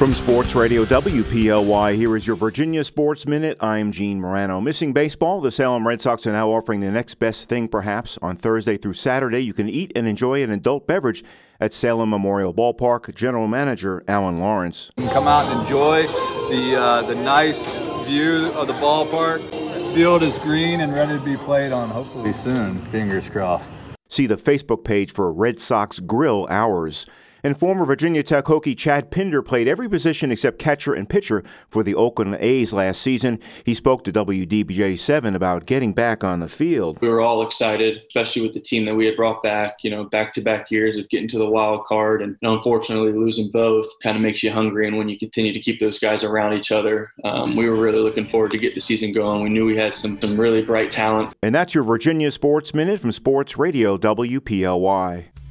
From Sports Radio WPLY, here is your Virginia Sports Minute. I'm Gene Morano. Missing baseball, the Salem Red Sox are now offering the next best thing, perhaps. On Thursday through Saturday, you can eat and enjoy an adult beverage at Salem Memorial Ballpark. General Manager Alan Lawrence. You can come out and enjoy the nice view of the ballpark. The field is green and ready to be played on hopefully soon, fingers crossed. See the Facebook page for Red Sox Grill Hours. And former Virginia Tech Hokie Chad Pinder played every position except catcher and pitcher for the Oakland A's last season. He spoke to WDBJ7 about getting back on the field. We were all excited, especially with the team that we had brought back, back-to-back years of getting to the wild card. And unfortunately, losing both kind of makes you hungry. And when you continue to keep those guys around each other, we were really looking forward to get the season going. We knew we had some really bright talent. And that's your Virginia Sports Minute from Sports Radio WPLY.